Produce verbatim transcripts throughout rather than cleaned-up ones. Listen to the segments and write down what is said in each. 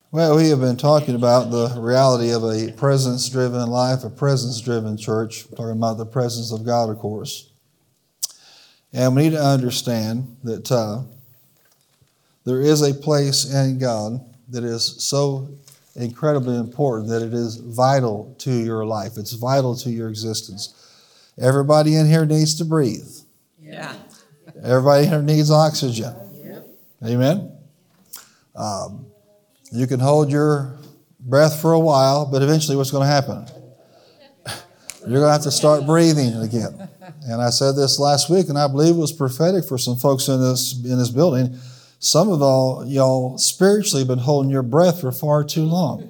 Well, we have been talking about the reality of a presence-driven life, a presence-driven church. We're talking about the presence of God, of course. And we need to understand that uh, there is a place in God that is so incredibly important that it is vital to your life. It's vital to your existence. Everybody in here needs to breathe. Yeah. Everybody in here needs oxygen. Yep. Amen? Um, you can hold your breath for a while, but eventually what's going to happen? You're going to have to start breathing again. And I said this last week, and I believe it was prophetic for some folks in this in this building. Some of all y'all spiritually been holding your breath for far too long.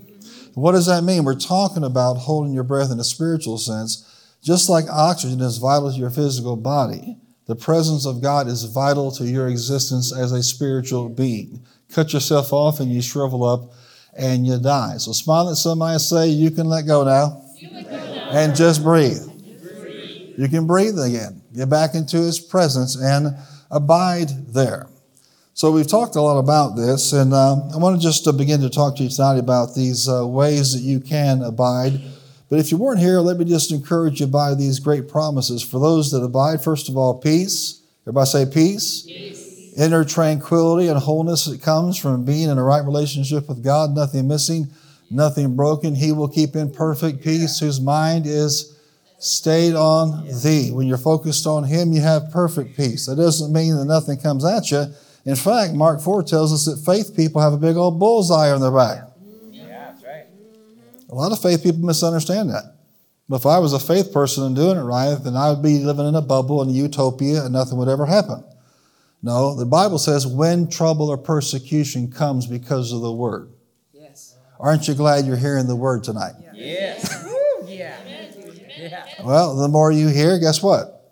What does that mean? We're talking about holding your breath in a spiritual sense. Just like oxygen is vital to your physical body, the presence of God is vital to your existence as a spiritual being. Cut yourself off and you shrivel up and you die. So smile at somebody and say, you can let go now. You let go now. And just breathe. breathe. You can breathe again. Get back into His presence and abide there. So we've talked a lot about this, and uh, I want to just uh, begin to talk to you tonight about these uh, ways that you can abide. But if you weren't here, let me just encourage you by these great promises. For those that abide, first of all, peace. Everybody say peace. Peace. Inner tranquility and wholeness that comes from being in a right relationship with God, nothing missing, nothing broken. He will keep in perfect peace whose mind is stayed on thee. When you're focused on Him, you have perfect peace. That doesn't mean that nothing comes at you. In fact, Mark four tells us that faith people have a big old bullseye on their back. Yeah, that's right. A lot of faith people misunderstand that. But if I was a faith person and doing it right, then I would be living in a bubble in a utopia and nothing would ever happen. No, the Bible says when trouble or persecution comes because of the Word. Yes. Aren't you glad you're hearing the Word tonight? Yes. Yeah. Yeah. Well, the more you hear, guess what?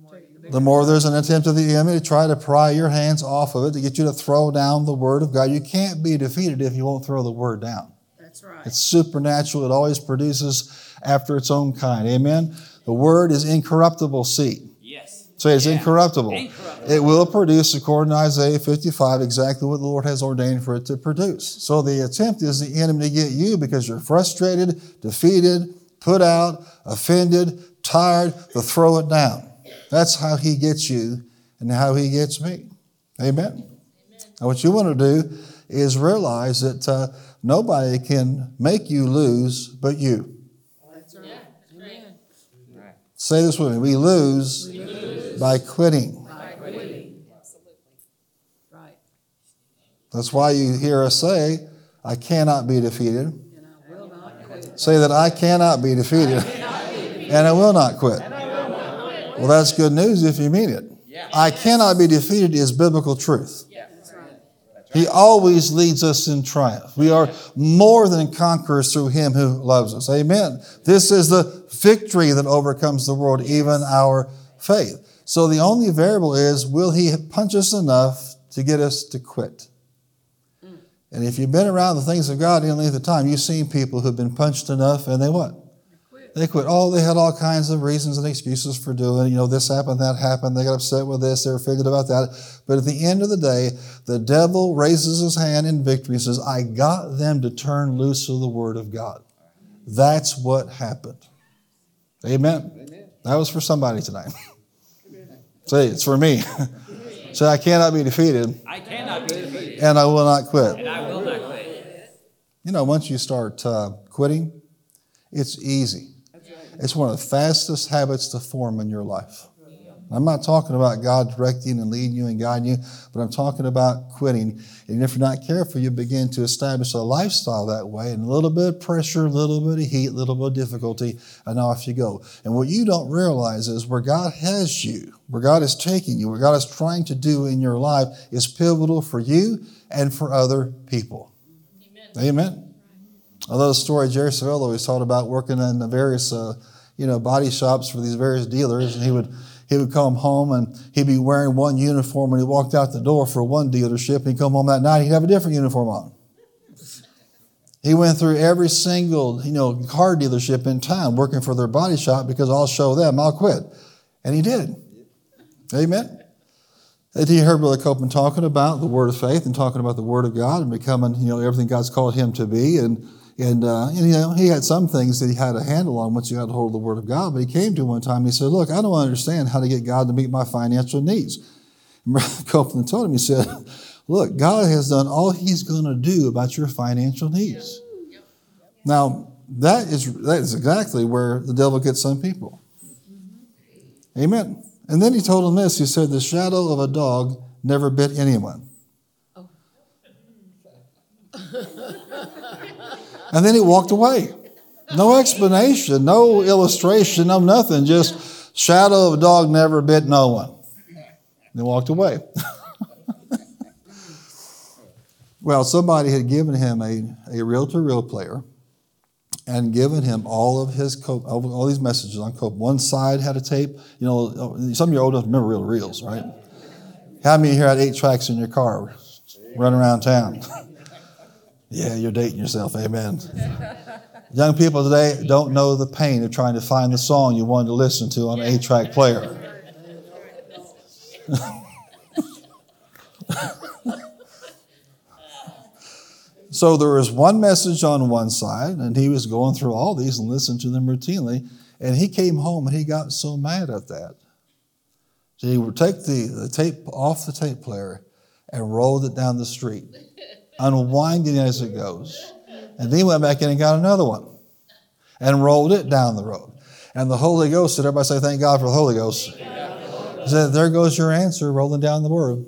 The more there's an attempt of the enemy to try to pry your hands off of it, to get you to throw down the Word of God. You can't be defeated if you won't throw the Word down. That's right. It's supernatural. It always produces after its own kind. Amen? The Word is incorruptible seed. Yes. Say it's Yeah. incorruptible. Incorruptible. It will produce, according to Isaiah fifty-five, exactly what the Lord has ordained for it to produce. So the attempt is the enemy to get you because you're frustrated, defeated, put out, offended, tired, to throw it down. That's how he gets you and how he gets me. Amen? Amen. Now what you want to do is realize that uh, nobody can make you lose but you. That's right. Yeah. Amen. Right. Say this with me. We lose, we lose. by quitting. By quitting. Absolutely. Right. That's why you hear us say, I cannot be defeated. And I will not quit. Say that I cannot be defeated. And I will not quit. Well, that's good news if you mean it. Yeah. I cannot be defeated is biblical truth. Yeah. That's right. He always leads us in triumph. We are more than conquerors through Him who loves us. Amen. This is the victory that overcomes the world, even our faith. So the only variable is, will He punch us enough to get us to quit? And if you've been around the things of God any length of time, you've seen people who've been punched enough and they what? They quit. Oh, they had all kinds of reasons and excuses for doing it. You know, this happened, that happened. They got upset with this. They were offended about that. But at the end of the day, the devil raises his hand in victory and says, I got them to turn loose of the Word of God. That's what happened. Amen. Amen. That was for somebody tonight. Say, it's for me. Say, I cannot be defeated. I cannot be defeated. And I will not quit. And I will not quit. You know, once you start uh, quitting, it's easy. It's one of the fastest habits to form in your life. I'm not talking about God directing and leading you and guiding you, but I'm talking about quitting. And if you're not careful, you begin to establish a lifestyle that way, and a little bit of pressure, a little bit of heat, a little bit of difficulty, and off you go. And what you don't realize is where God has you, where God is taking you, what God is trying to do in your life is pivotal for you and for other people. Amen. Amen. I love the story Jerry Savelle always taught about working in the various, uh, you know, body shops for these various dealers, and he would he would come home and he'd be wearing one uniform when he walked out the door for one dealership, and he'd come home that night, he'd have a different uniform on. He went through every single, you know, car dealership in town working for their body shop because I'll show them, I'll quit. And he did. Amen. And he heard Brother Copeland talking about the word of faith and talking about the word of God and becoming, you know, everything God's called him to be. And, and, uh, and you know, he had some things that he had a handle on once he got a hold of the word of God. But he came to one time and he said, look, I don't understand how to get God to meet my financial needs. And Brother Copeland told him, he said, look, God has done all he's going to do about your financial needs. Now, that is, that is exactly where the devil gets some people. Amen. And then he told him this. He said, the shadow of a dog never bit anyone. Oh. And then he walked away. No explanation, no illustration, no nothing. Just shadow of a dog never bit no one. And he walked away. Well, somebody had given him a, a reel-to-reel player and given him all of his Cope, all these messages on Cope. One side had a tape. You know, some of you old enough to remember reel to reels, right? How many here had eight tracks in your car running around town? Yeah, you're dating yourself. Amen. Young people today don't know the pain of trying to find the song you wanted to listen to on an eight-track player. So there was one message on one side, and he was going through all these and listened to them routinely. And he came home and he got so mad at that. So he would take the, the tape off the tape player and rolled it down the street, unwinding as it goes. And then he went back in and got another one and rolled it down the road. And the Holy Ghost said, everybody say, thank God for the Holy Ghost. He said, there goes your answer, rolling down the word.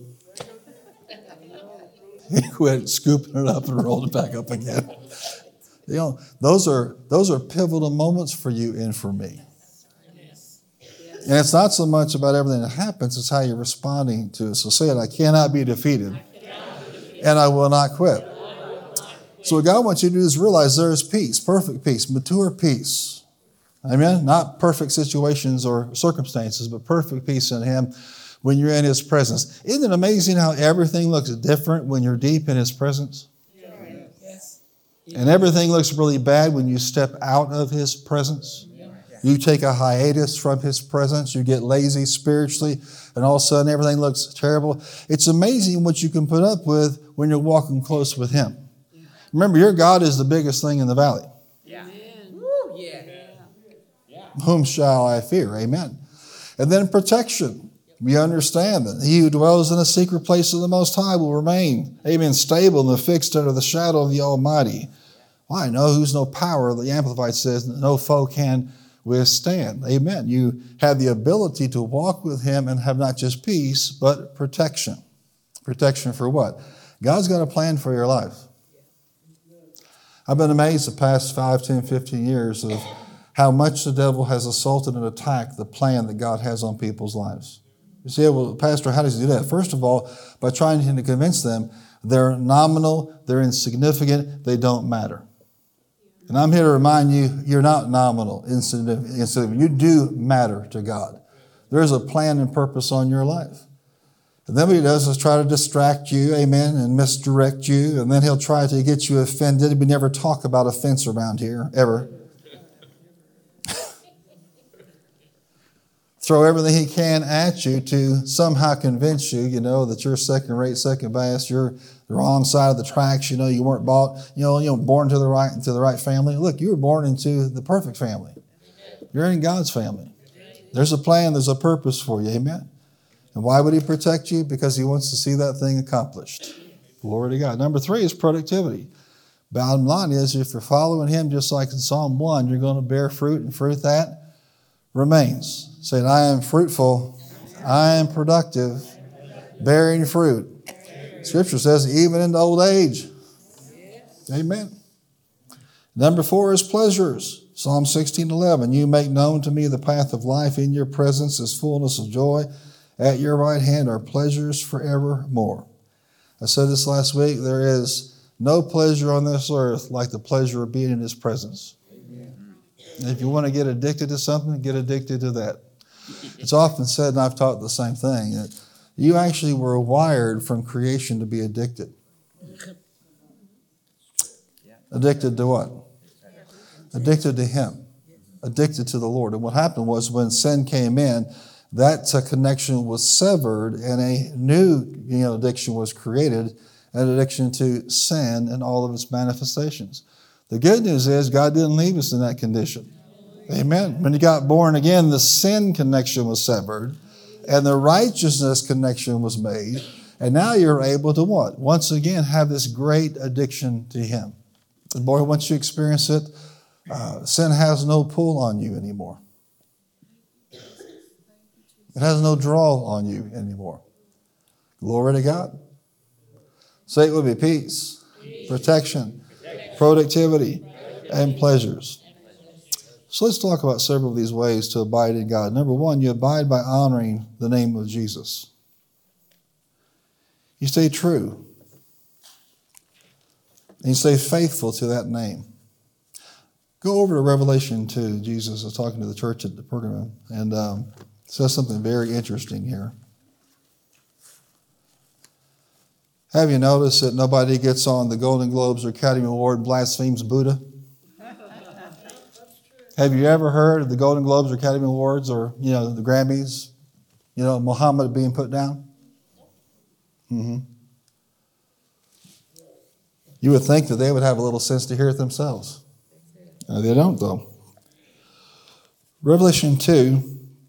He quit scooping it up and rolled it back up again. You know, those are those are pivotal moments for you and for me. And it's not so much about everything that happens, it's how you're responding to it. So say it, I cannot be defeated, and I will not quit. So what God wants you to do is realize there is peace, perfect peace, mature peace. Amen? Not perfect situations or circumstances, but perfect peace in Him when you're in His presence. Isn't it amazing how everything looks different when you're deep in His presence? Yes. And everything looks really bad when you step out of His presence. You take a hiatus from His presence. You get lazy spiritually, and all of a sudden everything looks terrible. It's amazing what you can put up with when you're walking close with Him. Remember, your God is the biggest thing in the valley. Yeah. Woo, yeah. Whom shall I fear? Amen. And then protection. We understand that he who dwells in the secret place of the Most High will remain, amen, stable and fixed under the shadow of the Almighty. Well, I know who's no power, the Amplified says, no foe can withstand. Amen. You have the ability to walk with Him and have not just peace, but protection. Protection for what? God's got a plan for your life. I've been amazed the past five, ten, fifteen years of how much the devil has assaulted and attacked the plan that God has on people's lives. You say, well, Pastor, how does he do that? First of all, by trying to convince them they're nominal, they're insignificant, they don't matter. And I'm here to remind you, you're not nominal, insignificant. You do matter to God. There's a plan and purpose on your life. And then what he does is try to distract you, amen, and misdirect you. And then he'll try to get you offended. We never talk about offense around here, ever. Throw everything he can at you to somehow convince you, you know, that you're second rate, second best, you're the wrong side of the tracks, you know, you weren't bought, you know, you know, born to the right into the right family. Look, you were born into the perfect family. You're in God's family. There's a plan, there's a purpose for you, amen. And why would he protect you? Because he wants to see that thing accomplished. Glory to God. Number three is productivity. Bottom line is, if you're following him, just like in Psalm one, you're going to bear fruit, and fruit that remains. Saying, I am fruitful, I am productive, bearing fruit. Scripture says, even in old age. Amen. Number four is pleasures. Psalm sixteen eleven, you make known to me the path of life. In your presence is fullness of joy. At your right hand are pleasures forevermore. I said this last week, there is no pleasure on this earth like the pleasure of being in his presence. Amen. And if you want to get addicted to something, get addicted to that. It's often said, and I've taught the same thing, that you actually were wired from creation to be addicted. Addicted to what? Addicted to him. Addicted to the Lord. And what happened was when sin came in, that uh, connection was severed and a new you know, addiction was created, an addiction to sin and all of its manifestations. The good news is God didn't leave us in that condition. Amen. When you got born again, the sin connection was severed and the righteousness connection was made. And now you're able to what? Once again, have this great addiction to Him. And boy, once you experience it, uh, sin has no pull on you anymore. It has no draw on you anymore. Glory to God. Say it with me: peace, protection, productivity, and pleasures. So let's talk about several of these ways to abide in God. Number one, you abide by honoring the name of Jesus. You stay true. And you stay faithful to that name. Go over to Revelation two. Jesus is talking to the church at the Pergamum and um, says something very interesting here. Have you noticed that nobody gets on the Golden Globes or Academy Award and blasphemes Buddha? Have you ever heard of the Golden Globes or Academy Awards or, you know, the Grammys, you know, Muhammad being put down? Mm-hmm. You would think that they would have a little sense to hear it themselves. No, they don't, though. Revelation two.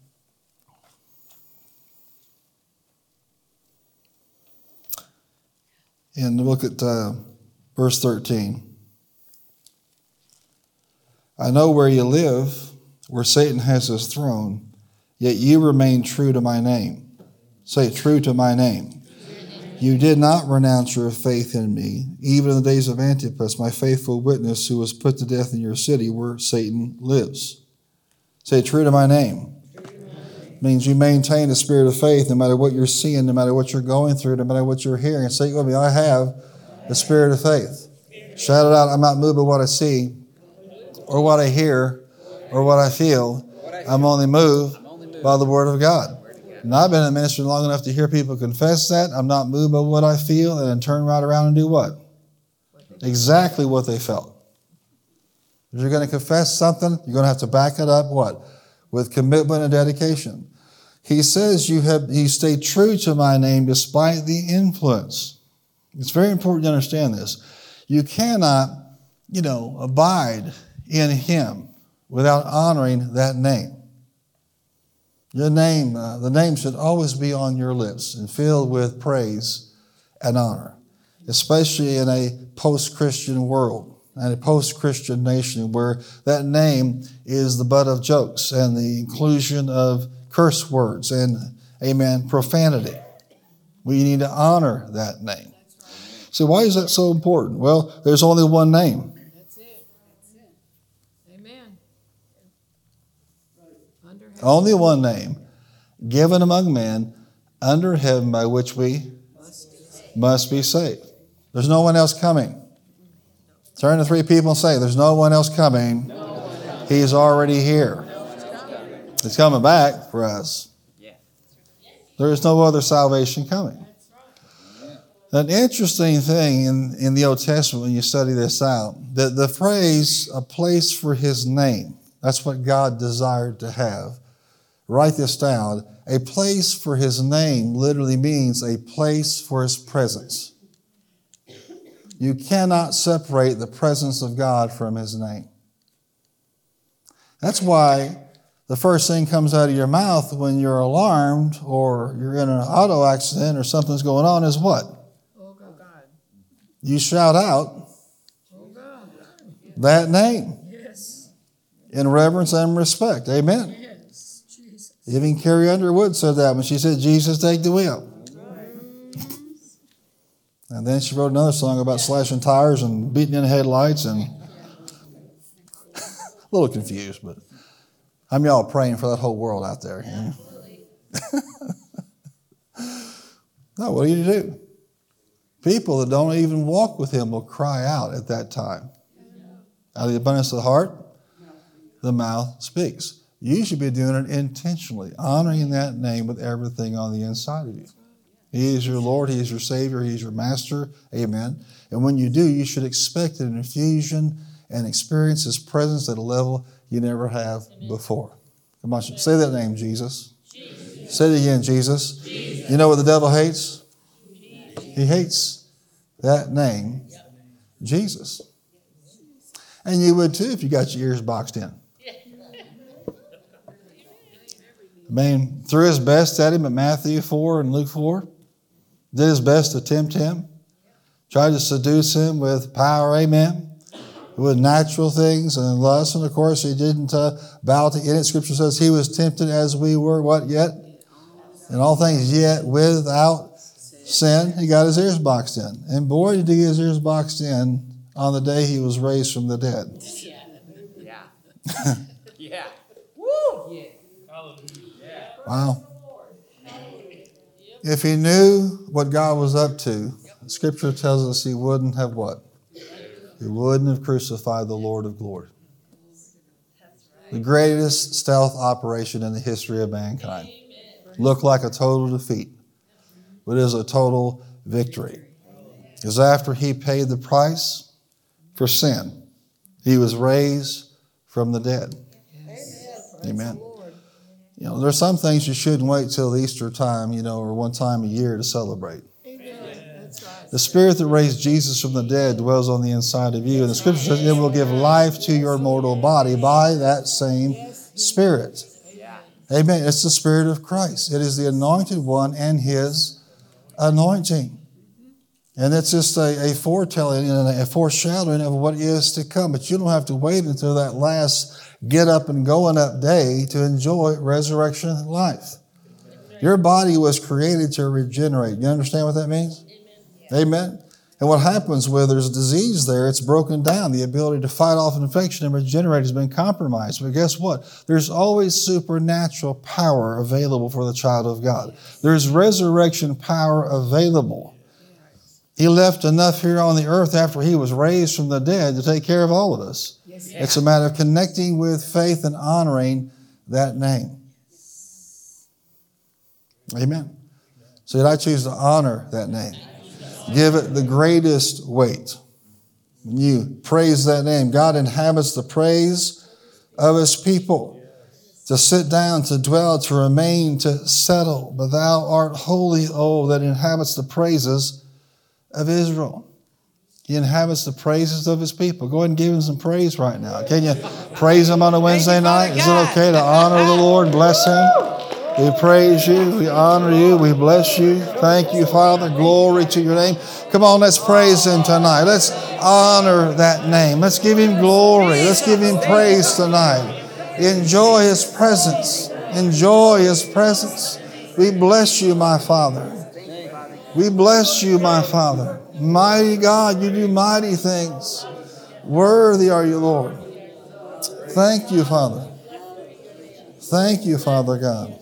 And look at uh, verse thirteen. I know where you live, where Satan has his throne, yet you remain true to my name. Say, true to my name. You did not renounce your faith in me, even in the days of Antipas, my faithful witness, who was put to death in your city where Satan lives. Say, true to my name. Means you maintain a spirit of faith no matter what you're seeing, no matter what you're going through, no matter what you're hearing. Say it with me: I have the spirit of faith. Shout it out: I'm not moved by what I see or what I hear or what I feel. I'm only moved by the word of God. And I've been in ministry long enough to hear people confess that. I'm not moved by what I feel, and then turn right around and do what? Exactly what they felt. If you're going to confess something, you're going to have to back it up, what? With commitment and dedication. He says you have you stay true to my name despite the influence. It's very important to understand this. You cannot, you know, abide in Him without honoring that name. Your name, uh, the name should always be on your lips and filled with praise and honor, especially in a post-Christian world and a post-Christian nation where that name is the butt of jokes and the inclusion of curse words and, amen, profanity. We need to honor that name. So why is that so important? Well, there's only one name. That's it. That's it. Amen. Under heaven. Only one name given among men under heaven by which we must be saved. There's no one else coming. Turn to three people and say, there's no one else coming. He's already here. He's coming back for us. There is no other salvation coming. An interesting thing in, in the Old Testament when you study this out, that the phrase, a place for His name, that's what God desired to have. Write this down. A place for His name literally means a place for His presence. You cannot separate the presence of God from His name. That's why the first thing comes out of your mouth when you're alarmed or you're in an auto accident or something's going on is what? Oh God. You shout out Oh God. that name. Yes. In reverence and respect. Amen. Yes. Jesus. Even Carrie Underwood said that when she said, Jesus, take the wheel. And then she wrote another song about slashing tires and beating in headlights and a little confused, but I'm y'all praying for that whole world out there. You know? No, what do you do? People that don't even walk with Him will cry out at that time. Out of the abundance of the heart, the mouth speaks. You should be doing it intentionally, honoring that name with everything on the inside of you. He is your Lord. He is your Savior. He is your Master. Amen. And when you do, you should expect an infusion and experience His presence at a level you never have before. Come on, say that name, Jesus. Jesus. Say it again, Jesus. Jesus. You know what the devil hates? He hates that name, Jesus. And you would too if you got your ears boxed in. I mean, threw his best at him at Matthew four and Luke four. Did his best to tempt him. Tried to seduce him with power, amen. With natural things and lust. And of course, he didn't uh, bow to it. Scripture says he was tempted as we were, what yet? In all things, yet without sin. He got his ears boxed in. And boy, did he get his ears boxed in on the day he was raised from the dead. Yeah. Yeah. Yeah. Woo! Yeah. Wow. If he knew what God was up to, Scripture tells us he wouldn't have what? He wouldn't have crucified the Lord of glory. The greatest stealth operation in the history of mankind. Looked like a total defeat, but is a total victory. Because after he paid the price for sin, he was raised from the dead. Amen. You know, there's some things you shouldn't wait till the Easter time, you know, or one time a year to celebrate. The Spirit that raised Jesus from the dead dwells on the inside of you. And the Scripture says it will give life to your mortal body by that same Spirit. Amen. It's the Spirit of Christ. It is the Anointed One and His anointing. And it's just a, a foretelling and a foreshadowing of what is to come. But you don't have to wait until that last get up and going up day to enjoy resurrection life. Your body was created to regenerate. You understand what that means? Amen. And what happens where there's disease there, it's broken down. The ability to fight off an infection and regenerate has been compromised. But guess what? There's always supernatural power available for the child of God. There's resurrection power available. He left enough here on the earth after he was raised from the dead to take care of all of us. Yes, it's a matter of connecting with faith and honoring that name. Amen. So I choose to honor that name. Give it the greatest weight. When you praise that name, God inhabits the praise of His people. To sit down, to dwell, to remain, to settle. But thou art holy, O, that inhabits the praises of Israel. He inhabits the praises of His people. Go ahead and give Him some praise right now. Can you praise Him on a Wednesday night? Is it okay to honor the Lord, bless Him? We praise you, we honor you, we bless you. Thank you, Father. Glory to your name. Come on, let's praise Him tonight. Let's honor that name. Let's give Him glory. Let's give Him praise tonight. Enjoy His presence. Enjoy His presence. We bless you, my Father. We bless you, my Father. Mighty God, you do mighty things. Worthy are you, Lord. Thank you, Father. Thank you, Father God.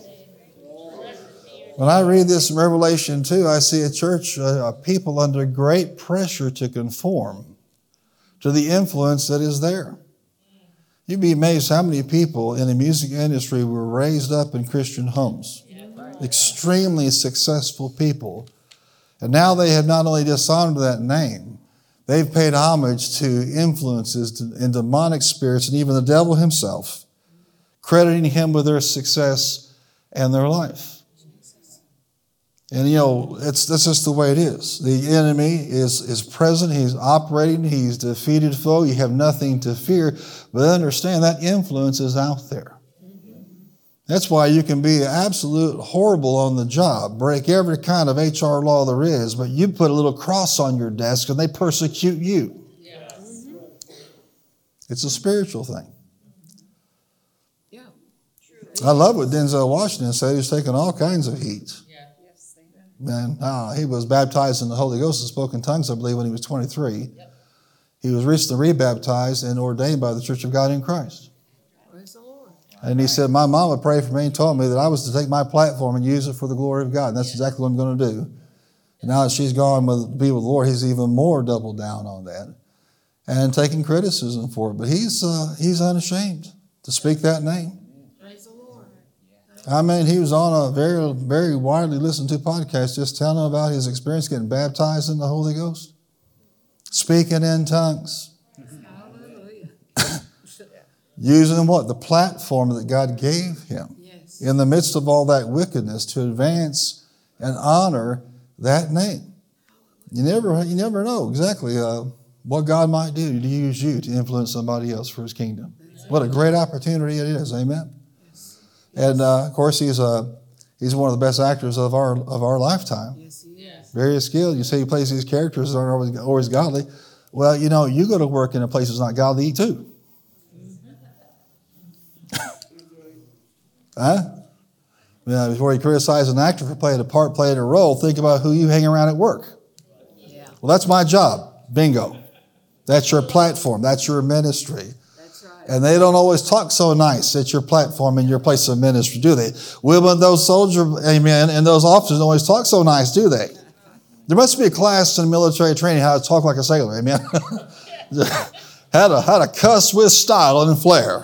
When I read this in Revelation two, I see a church, a people under great pressure to conform to the influence that is there. You'd be amazed how many people in the music industry were raised up in Christian homes. Extremely successful people. And now they have not only dishonored that name, they've paid homage to influences and demonic spirits and even the devil himself, crediting him with their success and their life. And, you know, it's that's just the way it is. The enemy is, is present. He's operating. He's defeated foe. You have nothing to fear. But understand that influence is out there. That's why you can be absolute horrible on the job, break every kind of H R law there is, but you put a little cross on your desk and they persecute you. Yes. It's a spiritual thing. Yeah. I love what Denzel Washington said. He's taken all kinds of heat. Man, uh, he was baptized in the Holy Ghost and spoke in tongues, I believe, when he was twenty-three. Yep. He was recently rebaptized and ordained by the Church of God in Christ. Praise the Lord. And he said, my mom would pray for me and told me that I was to take my platform and use it for the glory of God. And that's exactly what I'm going to do. And now that she's gone with be with the Lord, he's even more doubled down on that and taking criticism for it. But he's uh, he's unashamed to speak that name. I mean, he was on a very, very widely listened to podcast just telling about his experience getting baptized in the Holy Ghost, speaking in tongues, using what? The platform that God gave him. Yes. in the midst of all that wickedness to advance and honor that name. You never, you never know exactly uh, what God might do to use you to influence somebody else for his kingdom. What a great opportunity it is. Amen. And uh, of course, he's uh, he's one of the best actors of our of our lifetime. Yes, he is. Very skilled. You say he plays these characters that aren't always, always godly. Well, you know, you go to work in a place that's not godly too. Huh? Yeah, before you criticize an actor for playing a part, playing a role, think about who you hang around at work. Yeah. Well, that's my job. Bingo. That's your platform. That's your ministry. That's right. And they don't always talk so nice at your platform and your place of ministry, do they? Women, those soldiers, amen, and those officers don't always talk so nice, do they? There must be a class in military training how to talk like a sailor, amen? how, to, how to cuss with style and flair.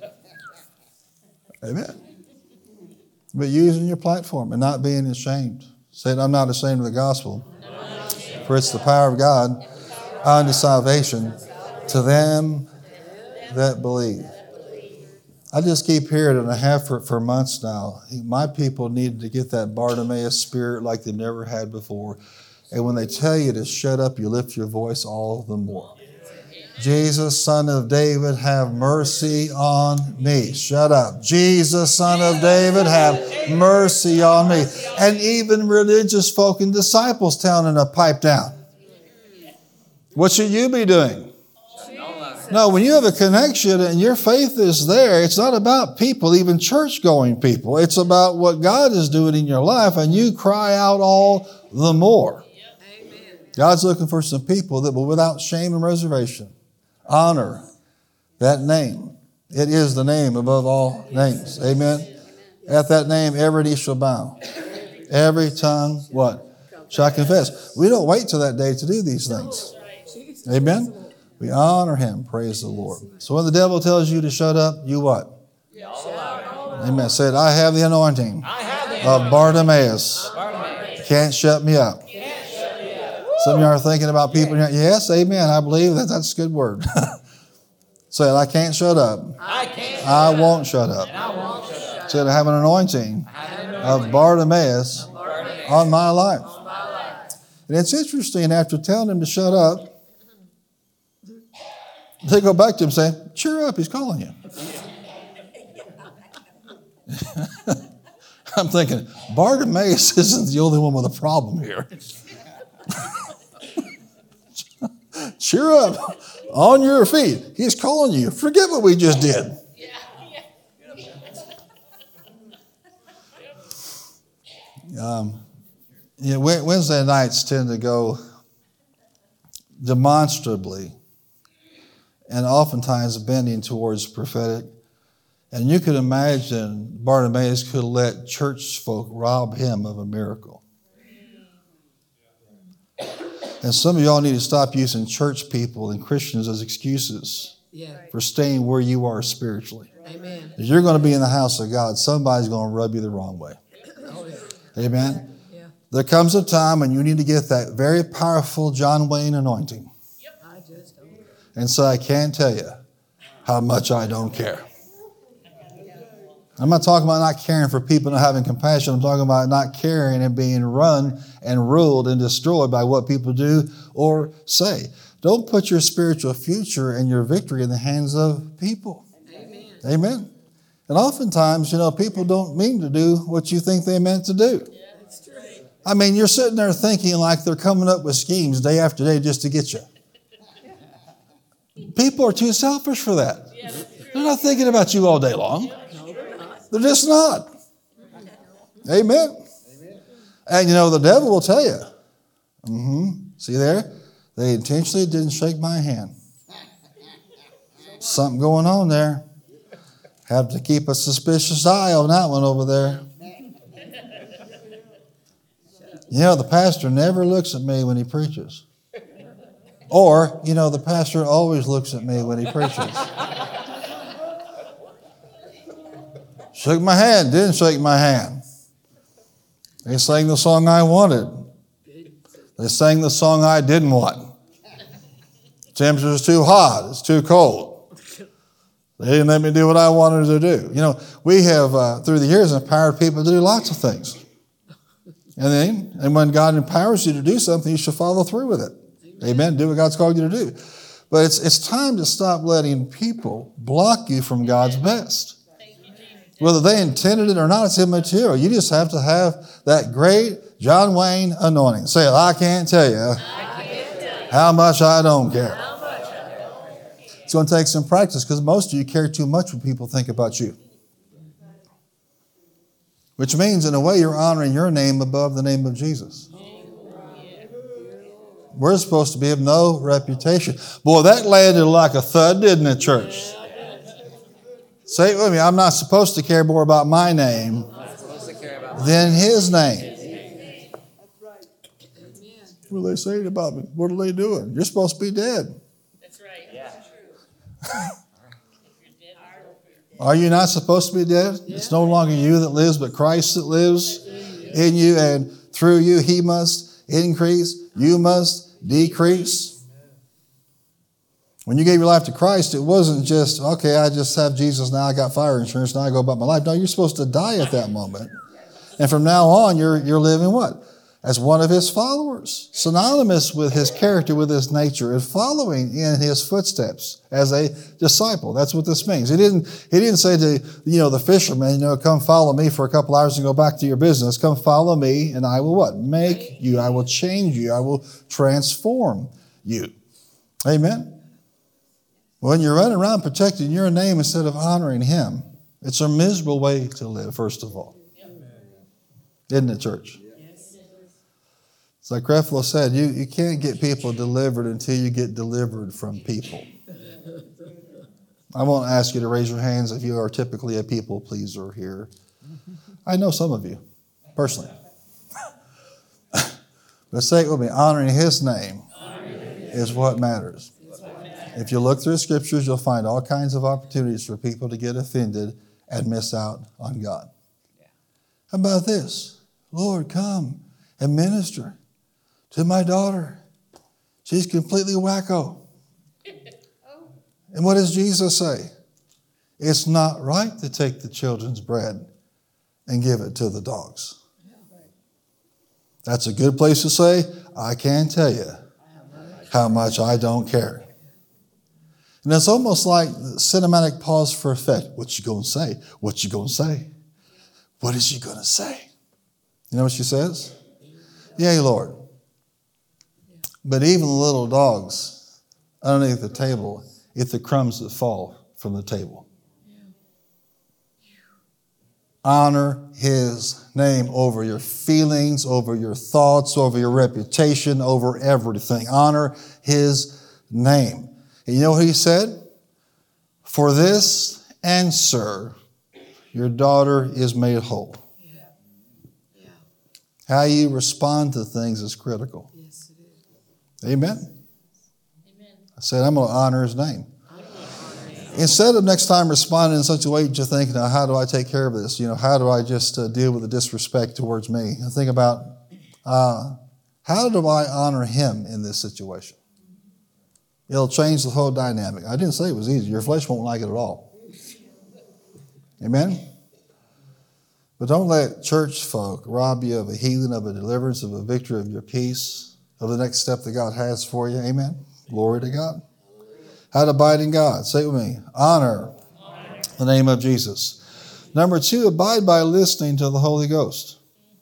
Amen. But using your platform and not being ashamed. Say, I'm not ashamed of the gospel, for it's the power of God unto salvation to them that believe. I just keep hearing it, and I have for, for months now. My people needed to get that Bartimaeus spirit like they never had before. And when they tell you to shut up, you lift your voice all the more. Jesus, Son of David, have mercy on me. Shut up. Jesus, Son of David, have mercy on me. And even religious folk and disciples telling them to pipe down. What should you be doing? No, when you have a connection and your faith is there, it's not about people, even church-going people. It's about what God is doing in your life, and you cry out all the more. God's looking for some people that will, without shame and reservation, honor that name. It is the name above all names. Amen. At that name, every knee shall bow. Every tongue, what? Shall confess. We don't wait till that day to do these things. Amen. We honor him. Praise the Lord. So when the devil tells you to shut up, you what? Amen. Said, I have the anointing of Bartimaeus. Can't shut me up. Some of you are thinking about people. Yes, amen. I believe that that's a good word. Say, I can't shut up. I can't. I won't shut up. I won't shut up. Said, I have an anointing of Bartimaeus on my life. And it's interesting, after telling him to shut up, they go back to him and say, cheer up, he's calling you. I'm thinking, Bartimaeus isn't the only one with a problem here. Cheer up, on your feet. He's calling you. Forget what we just did. Um, you know, Wednesday nights tend to go demonstrably and oftentimes bending towards prophetic. And you could imagine Bartimaeus could let church folk rob him of a miracle. And some of y'all need to stop using church people and Christians as excuses Yeah. for staying where you are spiritually. Amen. If you're going to be in the house of God, somebody's going to rub you the wrong way. Oh, yeah. Amen? Yeah. There comes a time when you need to get that very powerful John Wayne anointing. I just don't. And so I can't tell you how much I don't care. I'm not talking about not caring for people, not having compassion. I'm talking about not caring and being run and ruled and destroyed by what people do or say. Don't put your spiritual future and your victory in the hands of people. Amen. Amen. And oftentimes, you know, people don't mean to do what you think they meant to do. That's true. I mean, you're sitting there thinking like they're coming up with schemes day after day just to get you. People are too selfish for that. They're not thinking about you all day long. They're just not. Amen. And you know, the devil will tell you. Mm-hmm. See there? They intentionally didn't shake my hand. Something going on there. Have to keep a suspicious eye on that one over there. You know, the pastor never looks at me when he preaches. Or, you know, the pastor always looks at me when he preaches. Shook my hand, didn't shake my hand. They sang the song I wanted. They sang the song I didn't want. Temperature's too hot, it's too cold. They didn't let me do what I wanted to do. You know, we have, uh, through the years, empowered people to do lots of things. And then, and when God empowers you to do something, you should follow through with it. Amen. Amen. Do what God's called you to do. But it's it's time to stop letting people block you from God's best. Whether they intended it or not, it's immaterial. You just have to have that great John Wayne anointing. Say it, I can't tell you how much I don't care. It's going to take some practice because most of you care too much what people think about you. Which means, in a way, you're honoring your name above the name of Jesus. We're supposed to be of no reputation. Boy, that landed like a thud, didn't it, church? Say it with me. I'm not supposed to care more about my name than His name. What are they saying about me? What are they doing? You're supposed to be dead. That's right. Yeah. Are you not supposed to be dead? It's no longer you that lives, but Christ that lives in you, and through you He must increase, you must decrease. When you gave your life to Christ, it wasn't just, okay, I just have Jesus now, I got fire insurance, now I go about my life. No, you're supposed to die at that moment. And from now on, you're you're living what? As one of His followers, synonymous with His character, with His nature, and following in His footsteps as a disciple. That's what this means. He didn't, he didn't say to, you know, the fisherman, you know, come follow me for a couple hours and go back to your business. Come follow me and I will what? Make you. I will change you. I will transform you. Amen. When you're running around protecting your name instead of honoring Him, it's a miserable way to live, first of all. Isn't it, church? It's like Creflo said, you, you can't get people delivered until you get delivered from people. I won't ask you to raise your hands if you are typically a people pleaser here. I know some of you, personally. But say it with me, honoring His name is what matters. If you look through the Scriptures, you'll find all kinds of opportunities for people to get offended and miss out on God. How about this? Lord, come and minister to my daughter. She's completely wacko. And what does Jesus say? It's not right to take the children's bread and give it to the dogs. That's a good place to say, I can't tell you how much I don't care. And it's almost like cinematic pause for effect. What you going to say? What you going to say? What is she going to say? You know what she says? Yea, Lord. But even the little dogs underneath the table eat the crumbs that fall from the table. Honor His name over your feelings, over your thoughts, over your reputation, over everything. Honor His name. And you know what He said? For this answer, your daughter is made whole. Yeah. Yeah. How you respond to things is critical. Yes, it is. Amen? Amen. I said, I'm going to honor His name. Instead of next time responding in such a way to think, now, how do I take care of this? You know, how do I just uh, deal with the disrespect towards me? And think about, uh, how do I honor Him in this situation? It'll change the whole dynamic. I didn't say it was easy. Your flesh won't like it at all. Amen? But don't let church folk rob you of a healing, of a deliverance, of a victory, of your peace, of the next step that God has for you. Amen? Glory to God. How to abide in God. Say it with me. Honor, Honor the name of Jesus. Number two, abide by listening to the Holy Ghost.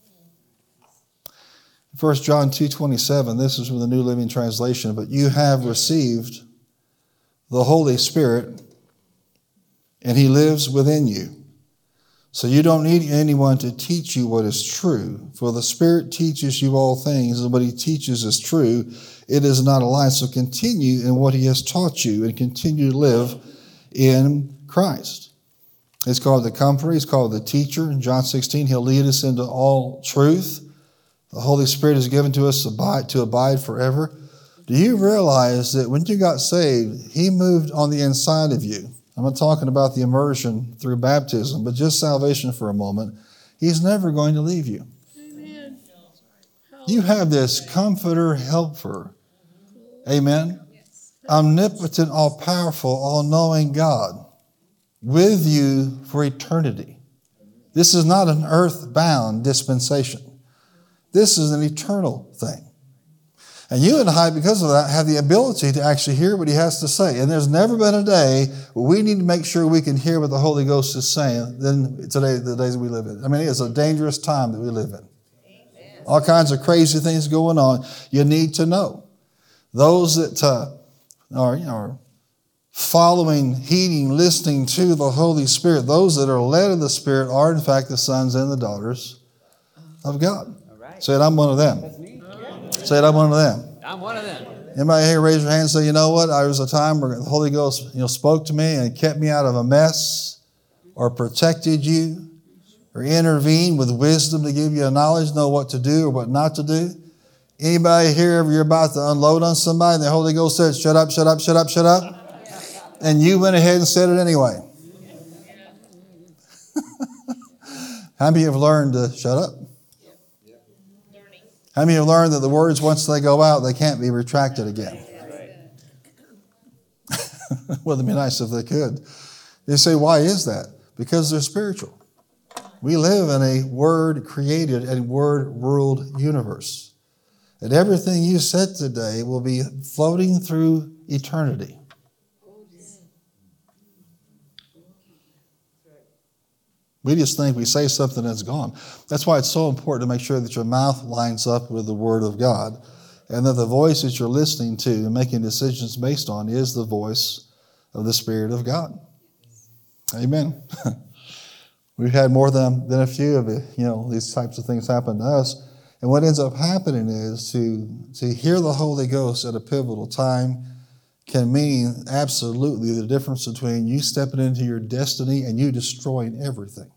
First John two twenty-seven, this is from the New Living Translation, but you have received the Holy Spirit, and He lives within you. So you don't need anyone to teach you what is true, for the Spirit teaches you all things, and what He teaches is true. It is not a lie. So continue in what He has taught you and continue to live in Christ. It's called the Comforter. He's called the Teacher. In John sixteen, He'll lead us into all truth. The Holy Spirit is given to us to abide, to abide forever. Do you realize that when you got saved, He moved on the inside of you? I'm not talking about the immersion through baptism, but just salvation for a moment. He's never going to leave you. Amen. You have this comforter, helper. Amen. Omnipotent, all-powerful, all-knowing God with you for eternity. This is not an earth-bound dispensation. This is an eternal thing. And you and I, because of that, have the ability to actually hear what he has to say. And there's never been a day where we need to make sure we can hear what the Holy Ghost is saying than today, the days we live in. I mean, it's a dangerous time that we live in. Amen. All kinds of crazy things going on. You need to know. Those that uh, are, you know, are following, heeding, listening to the Holy Spirit, those that are led of the Spirit are, in fact, the sons and the daughters of God. All right. Say it, I'm one of them. That's me. Say it, I'm one of them. I'm one of them. Anybody here raise your hand and say, you know what? There was a time where the Holy Ghost, you know, spoke to me and kept me out of a mess, or protected you, or intervened with wisdom to give you a knowledge, know what to do or what not to do. Anybody here ever you're about to unload on somebody and the Holy Ghost said, shut up, shut up, shut up, shut up? And you went ahead and said it anyway. How many of you have learned to shut up? How many have learned that the words, once they go out, they can't be retracted again? Well, it'd be nice if they could. You say, why is that? Because they're spiritual. We live in a word-created and word-ruled universe. And everything you said today will be floating through eternity. We just think we say something that's gone. That's why it's so important to make sure that your mouth lines up with the Word of God, and that the voice that you're listening to and making decisions based on is the voice of the Spirit of God. Amen. We've had more than, than a few of it, you know, these types of things happen to us. And what ends up happening is to, to hear the Holy Ghost at a pivotal time can mean absolutely the difference between you stepping into your destiny and you destroying everything.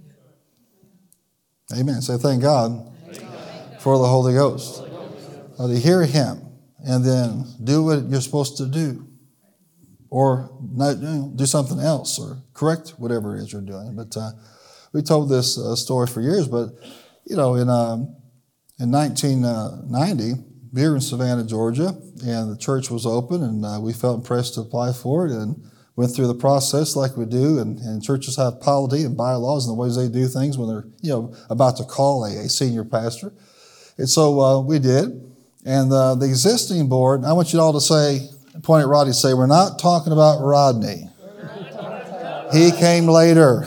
Amen. Say, thank God for the Holy Ghost. Uh, to hear Him and then do what you're supposed to do, or not, you know, do something else, or correct whatever it is you're doing. But uh, we told this uh, story for years. But you know, in um, in nineteen ninety, we were in Savannah, Georgia, and the church was open, and uh, we felt impressed to apply for it, and went through the process like we do. And, and churches have polity and bylaws and the ways they do things when they're, you know, about to call a, a senior pastor. And so uh, we did. And uh, the existing board, I want you all to say, point at Rodney, say, we're not talking about Rodney. He came later.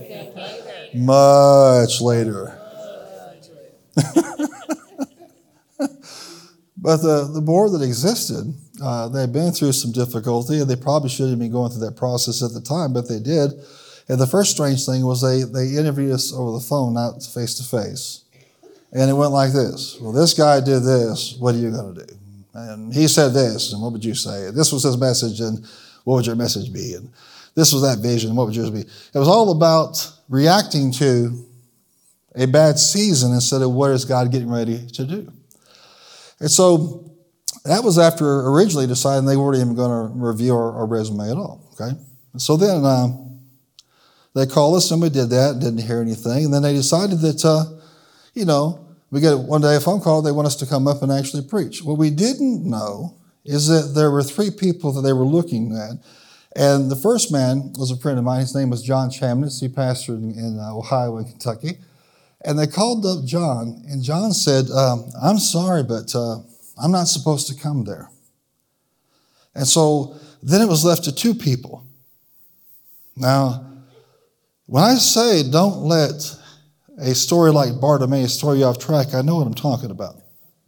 Much later. But the, the board that existed, uh, they had been through some difficulty, and they probably shouldn't have been going through that process at the time, but they did. And the first strange thing was they, they interviewed us over the phone, not face-to-face. And it went like this. Well, this guy did this. What are you going to do? And he said this, and what would you say? This was his message, and what would your message be? And this was that vision, what would yours be? It was all about reacting to a bad season instead of what is God getting ready to do. And so that was after originally deciding they weren't even going to review our, our resume at all. Okay, and so then uh, they called us, and we did that. Didn't hear anything, and then they decided that uh, you know we get one day a phone call. They want us to come up and actually preach. What we didn't know is that there were three people that they were looking at, and the first man was a friend of mine. His name was John Chamnitz. He pastored in, in uh, Ohio and Kentucky. And they called up John, and John said, um, I'm sorry, but uh, I'm not supposed to come there. And so then it was left to two people. Now, when I say don't let a story like Bartimaeus throw you off track, I know what I'm talking about.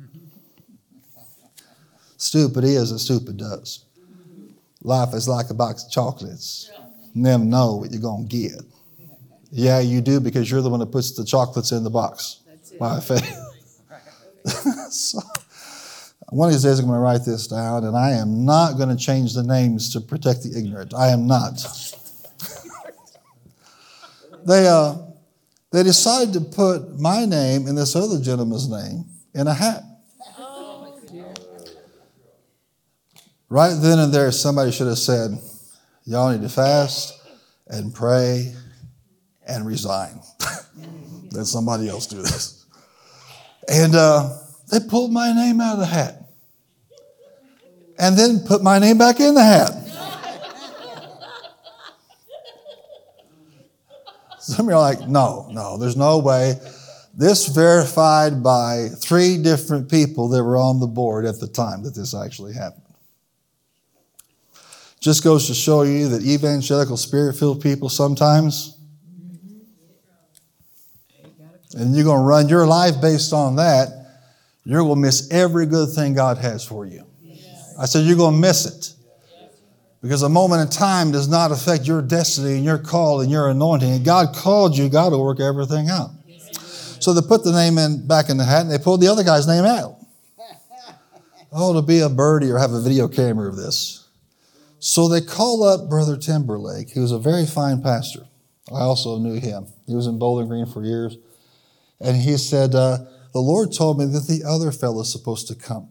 Stupid is as stupid does. Life is like a box of chocolates. You never know what you're going to get. Yeah, you do, because you're the one that puts the chocolates in the box by faith. So, one of these days I'm going to write this down, and I am not going to change the names to protect the ignorant. I am not. they uh, they decided to put my name and this other gentleman's name in a hat. Right then and there, somebody should have said, y'all need to fast and pray and resign. Let somebody else do this. And uh, they pulled my name out of the hat. And, and then put my name back in the hat. Some of you are like, no, no, there's no way. This verified by three different people that were on the board at the time that this actually happened. Just goes to show you that evangelical, spirit-filled people sometimes, and you're going to run your life based on that, you're going to miss every good thing God has for you. I said you're going to miss it. Because a moment in time does not affect your destiny and your call and your anointing. And God called you, God will work everything out. So they put the name in back in the hat and they pulled the other guy's name out. Oh, to be a birdie or have a video camera of this. So they called up Brother Timberlake, who was a very fine pastor. I also knew him. He was in Bowling Green for years. And he said, uh, the Lord told me that the other fellow's supposed to come.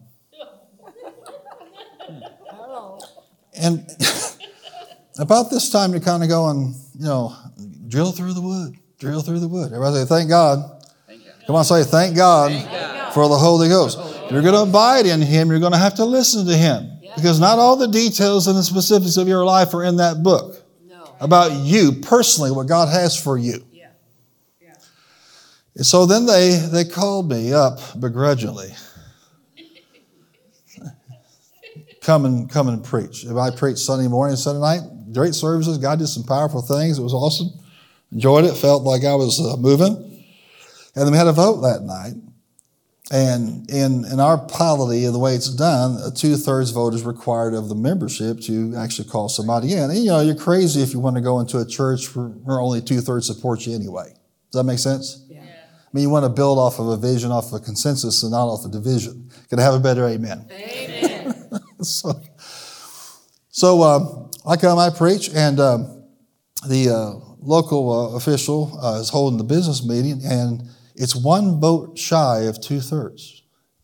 And about this time, you're kind of going, you know, drill through the wood, drill through the wood. Everybody say, thank God. Thank God. Come on, say, thank God, Thank God for the Holy Ghost. You're going to abide in Him. You're going to have to listen to Him. Because not all the details and the specifics of your life are in that book. No. About you personally, what God has for you. Yeah. Yeah. And so then they, they called me up begrudgingly. Come and come and preach. If I preached Sunday morning, Sunday night, great services. God did some powerful things. It was awesome. Enjoyed it. Felt like I was uh, moving. And then we had a vote that night. And in, in our polity, the way it's done, a two-thirds vote is required of the membership to actually call somebody in. And, you know, you're crazy if you want to go into a church where, where only two-thirds support you anyway. Does that make sense? Yeah. I mean, you want to build off of a vision, off of a consensus, and not off of division. Can I have a better amen? Amen. so so um, I come, I preach, and um, the uh, local uh, official uh, is holding the business meeting, and it's one vote shy of two-thirds.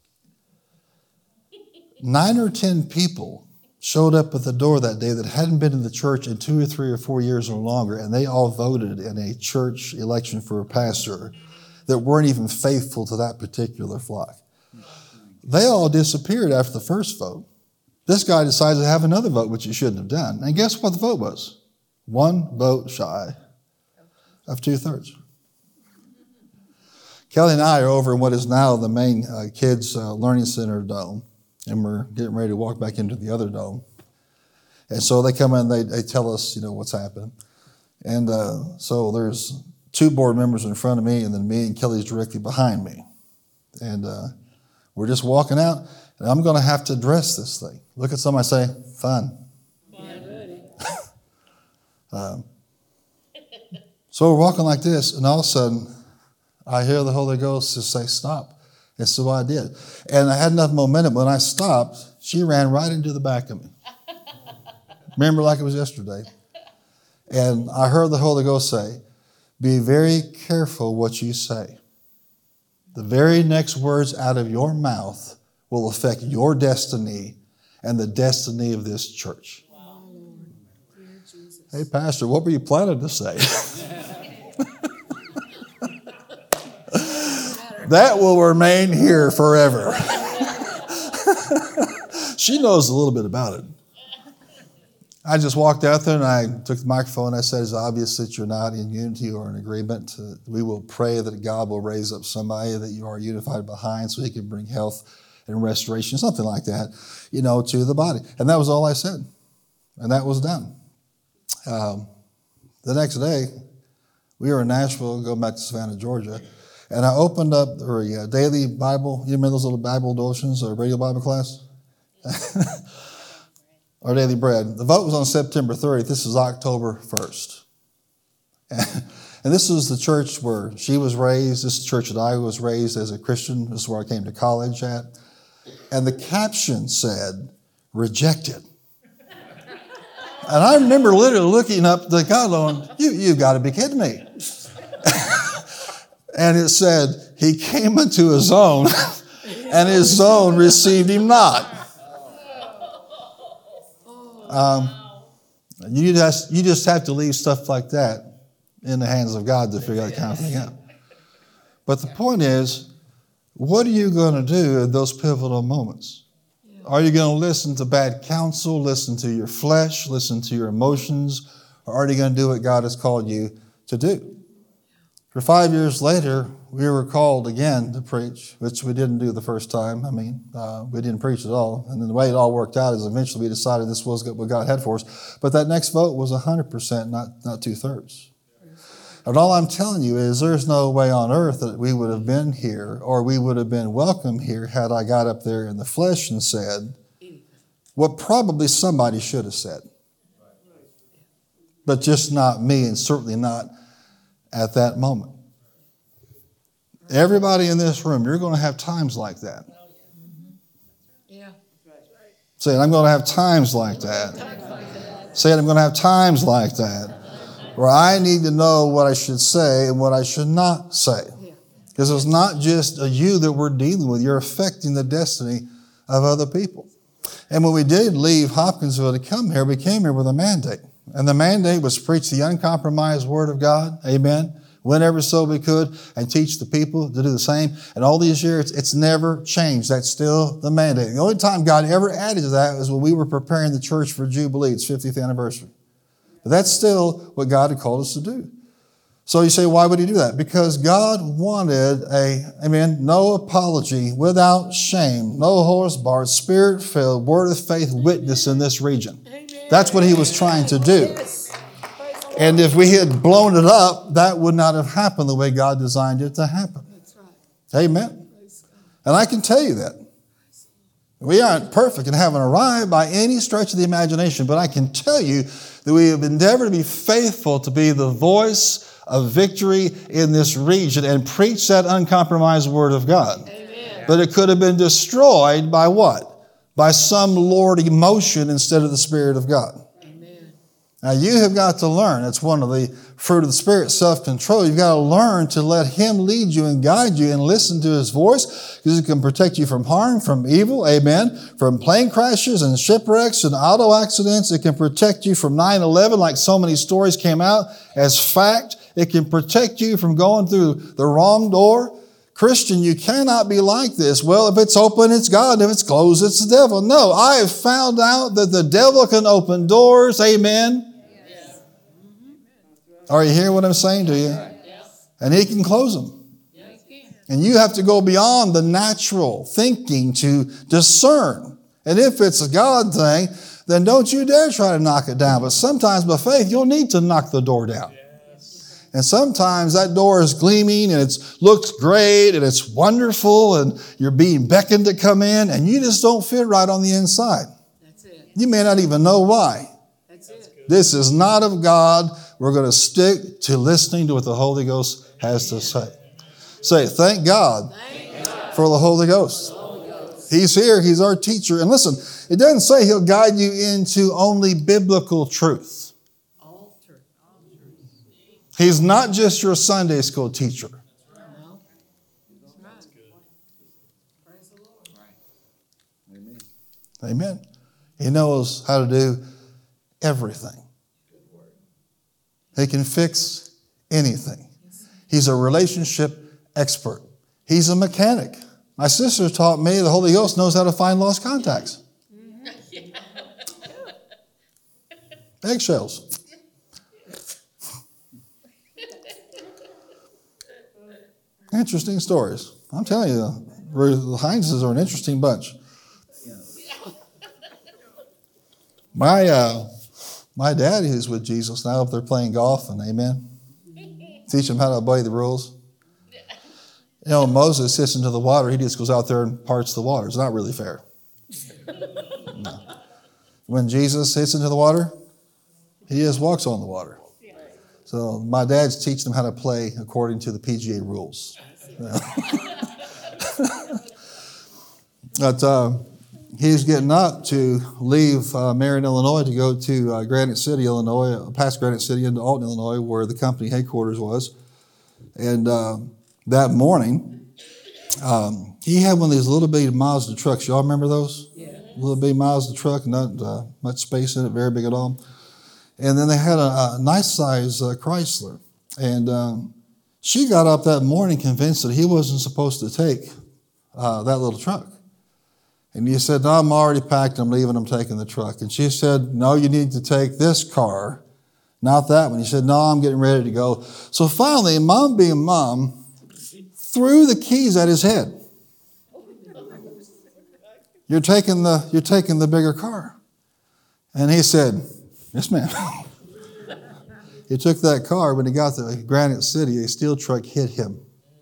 Nine or ten people showed up at the door that day that hadn't been in the church in two or three or four years or longer, and they all voted in a church election for a pastor that weren't even faithful to that particular flock. They all disappeared after the first vote. This guy decided to have another vote, which he shouldn't have done. And guess what the vote was? One vote shy of two-thirds. Kelly and I are over in what is now the main uh, Kids uh, Learning Center dome, and we're getting ready to walk back into the other dome. And so they come in, they, they tell us, you know, what's happening. And uh, so there's two board members in front of me, and then me and Kelly's directly behind me. And uh, we're just walking out, and I'm going to have to address this thing. Look at somebody say, fun. um, so we're walking like this, and all of a sudden, I hear the Holy Ghost just say, stop. And so I did. And I had enough momentum. When I stopped, she ran right into the back of me. Remember like it was yesterday. And I heard the Holy Ghost say, be very careful what you say. The very next words out of your mouth will affect your destiny and the destiny of this church. Wow. Dear Jesus. Hey, Pastor, what were you planning to say? That will remain here forever. She knows a little bit about it. I just walked out there and I took the microphone and I said, it's obvious that you're not in unity or in agreement. Uh, we will pray that God will raise up somebody that you are unified behind so He can bring health and restoration, something like that, you know, to the body. And that was all I said. And that was done. Um, the next day, we were in Nashville, going back to Savannah, Georgia, and I opened up a daily Bible. You remember those little Bible devotions or radio Bible class? Our daily bread. The vote was on September thirtieth. This is October first. And this is the church where she was raised. This is the church that I was raised as a Christian. This is where I came to college at. And the caption said, rejected. And I remember literally looking up to God going, you, you've got to be kidding me. And it said, he came into his own, and his own received him not. Um, you just you just have to leave stuff like that in the hands of God to figure that kind of thing out. But the point is, what are you going to do in those pivotal moments? Are you going to listen to bad counsel, listen to your flesh, listen to your emotions, or are you going to do what God has called you to do? For five years later, we were called again to preach, which we didn't do the first time. I mean, uh, we didn't preach at all. And then the way it all worked out is eventually we decided this was what God had for us. But that next vote was one hundred percent, not, not two-thirds. And all I'm telling you is there's no way on earth that we would have been here or we would have been welcome here had I got up there in the flesh and said what probably somebody should have said. But just not me, and certainly not at that moment. Everybody in this room, you're going to have times like that. Yeah. Say it, I'm going to have times like that. Say it, I'm going to have times like that where I need to know what I should say and what I should not say. Because it's not just a you that we're dealing with. You're affecting the destiny of other people. And when we did leave Hopkinsville to come here, we came here with a mandate. And the mandate was preach the uncompromised Word of God. Amen. Whenever so we could, and teach the people to do the same. And all these years, it's never changed. That's still the mandate. The only time God ever added to that was when we were preparing the church for Jubilee, its fiftieth anniversary. But that's still what God had called us to do. So you say, why would he do that? Because God wanted a, amen, no apology, without shame, no horse barred, spirit-filled, word of faith witness in this region. That's what he was trying to do. And if we had blown it up, that would not have happened the way God designed it to happen. That's right. Amen. And I can tell you that. We aren't perfect and haven't arrived by any stretch of the imagination, but I can tell you that we have endeavored to be faithful to be the voice of victory in this region and preach that uncompromised Word of God. Amen. But it could have been destroyed by what? By some Lord emotion instead of the Spirit of God. Now, you have got to learn. It's one of the fruit of the Spirit, self-control. You've got to learn to let him lead you and guide you and listen to his voice, because it can protect you from harm, from evil, amen, from plane crashes and shipwrecks and auto accidents. It can protect you from nine eleven, like so many stories came out as fact. It can protect you from going through the wrong door. Christian, you cannot be like this. Well, if it's open, it's God. If it's closed, it's the devil. No, I have found out that the devil can open doors, amen. Are you hearing what I'm saying to you? Yes. And he can close them. Yes, he can. And you have to go beyond the natural thinking to discern. And if it's a God thing, then don't you dare try to knock it down. But sometimes by faith, you'll need to knock the door down. Yes. And sometimes that door is gleaming and it looks great and it's wonderful and you're being beckoned to come in and you just don't fit right on the inside. That's it. You may not even know why. That's it. This is not of God. We're going to stick to listening to what the Holy Ghost has to say. Say, thank God, Thank God. for the Holy Ghost. Holy Ghost. He's here. He's our teacher. And listen, it doesn't say he'll guide you into only biblical truth. All truth. All truth. He's not just your Sunday school teacher. No. That's right. Praise the Lord. Right. Amen. Amen. He knows how to do everything. He can fix anything. He's a relationship expert. He's a mechanic. My sister taught me the Holy Ghost knows how to find lost contacts. Eggshells. Interesting stories. I'm telling you, the Hineses are an interesting bunch. My uh, my dad is with Jesus now. If they're playing golf, and amen, teach them how to obey the rules. You know, Moses sits into the water. He just goes out there and parts the water. It's not really fair. No. When Jesus sits into the water, he just walks on the water. So my dad's teaching them how to play according to the P G A rules. But uh, he's getting up to leave uh, Marion, Illinois, to go to uh, Granite City, Illinois, past Granite City into Alton, Illinois, where the company headquarters was. And uh, that morning, um, he had one of these little bitty Mazda trucks. Y'all remember those? Yeah. Little bitty Mazda truck, not uh, much space in it, very big at all. And then they had a, a nice size uh, Chrysler. And um, she got up that morning convinced that he wasn't supposed to take uh, that little truck. And he said, no, I'm already packed. I'm leaving. I'm taking the truck. And she said, no, you need to take this car Not that one. He said, no, I'm getting ready to go. So finally, mom being mom, threw the keys at his head. You're taking the, you're taking the bigger car. And he said, yes, ma'am. He took that car. When he got to Granite City, a steel truck hit him.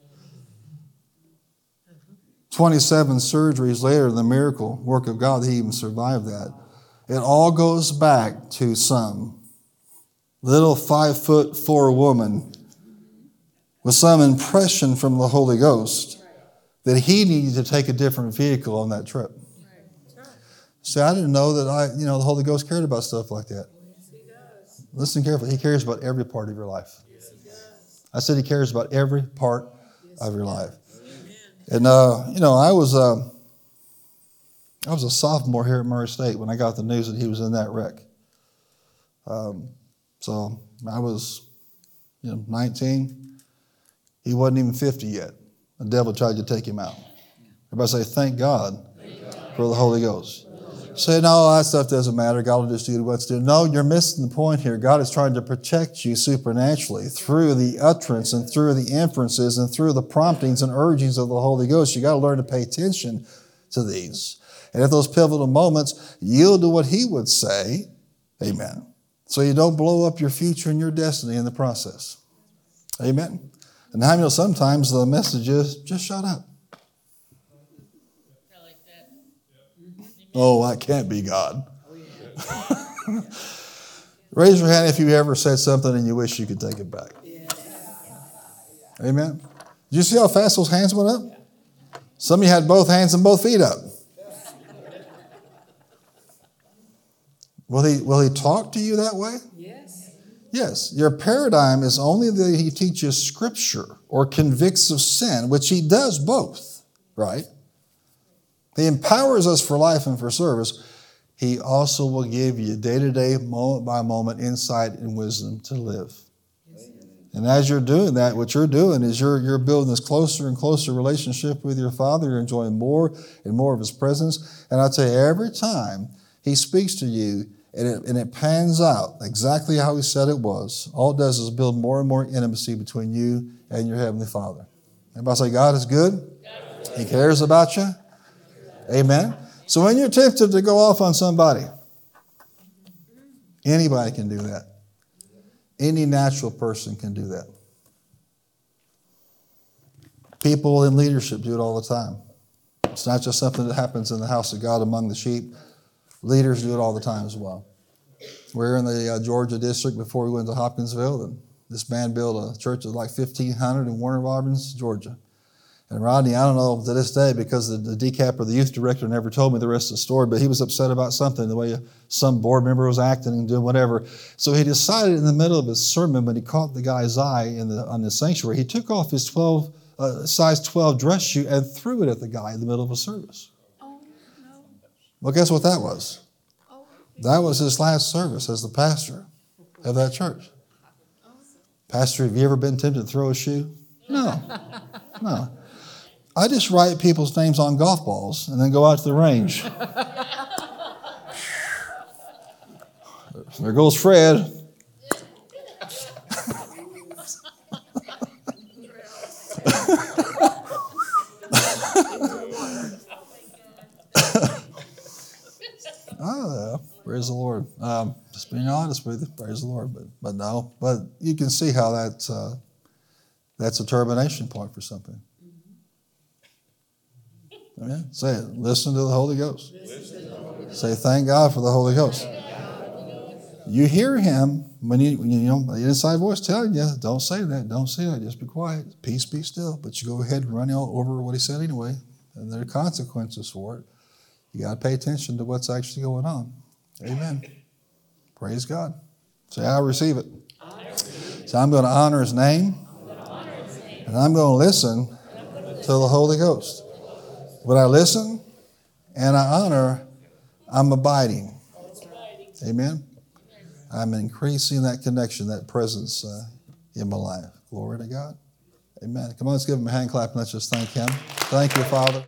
twenty-seven surgeries later, the miracle work of God, he even survived that. It all goes back to some little five foot four woman with some impression from the Holy Ghost that he needed to take a different vehicle on that trip. See, I didn't know that I, you know, the Holy Ghost cared about stuff like that. Listen carefully. He cares about every part of your life. I said he cares about every part of your life. And, uh, you know, I was, uh, I was a sophomore here at Murray State when I got the news that he was in that wreck. Um, so I was, you know, nineteen. He wasn't even fifty yet. The devil tried to take him out. Everybody say, thank God, thank God for the Holy Ghost. Say, no, that stuff doesn't matter. God will just do what's due. No, you're missing the point here. God is trying to protect you supernaturally through the utterance and through the inferences and through the promptings and urgings of the Holy Ghost. You got to learn to pay attention to these. And at those pivotal moments, yield to what he would say. Amen. So you don't blow up your future and your destiny in the process. Amen. And how you know sometimes the message is just shut up. Oh, I can't be God. Raise your hand if you ever said something and you wish you could take it back. Amen. Did you see how fast those hands went up? Some of you had both hands and both feet up. Will he, will he talk to you that way? Yes. Yes. Your paradigm is only that he teaches scripture or convicts of sin, which he does both, right? He empowers us for life and for service. He also will give you day-to-day, moment-by-moment insight and wisdom to live. And as you're doing that, what you're doing is you're, you're building this closer and closer relationship with your Father. You're enjoying more and more of His presence. And I tell you, every time He speaks to you and it, and it pans out exactly how He said it was, all it does is build more and more intimacy between you and your Heavenly Father. Everybody say, God is good. He cares about you. Amen. So when you're tempted to go off on somebody, anybody can do that. Any natural person can do that. People in leadership do it all the time. It's not just something that happens in the house of God among the sheep. Leaders do it all the time as well. We're in the uh, Georgia district before we went to Hopkinsville, and this man built a church of like fifteen hundred in Warner Robins, Georgia. And Rodney, I don't know to this day, because the, the D C A P or the youth director never told me the rest of the story, but he was upset about something, the way some board member was acting and doing whatever. So he decided in the middle of his sermon, when he caught the guy's eye in the, on the sanctuary, he took off his twelve, uh, size twelve dress shoe and threw it at the guy in the middle of a service. Oh, no. Well, guess what that was? Oh, That was his last service as the pastor of that church. Pastor, have you ever been tempted to throw a shoe? No, no. I just write people's names on golf balls and then go out to the range. There goes Fred. Oh, yeah. Praise the Lord. Um, just being honest with you, praise the Lord. But but no, but you can see how that's uh, that's a termination point for something. Amen. Say it. Listen to the Holy Ghost. Say thank God for the Holy Ghost. You hear Him when you, when you know the inside voice telling you, don't say that, don't say that, just be quiet, peace, be still. But you go ahead and run all over what He said anyway, and there are consequences for it. You got to pay attention to what's actually going on. Amen. Praise God. Say, I receive it. So I'm going to honor His name, and I'm going to listen to the Holy Ghost. When I listen and I honor, I'm abiding. Amen. I'm increasing that connection, that presence uh, in my life. Glory to God. Amen. Come on, let's give Him a hand clap and let's just thank Him. Thank you, Father.